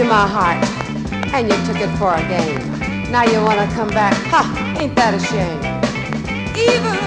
you my heart, and you took it for a game. Now you wanna come back? Ha! Ain't that a shame? Even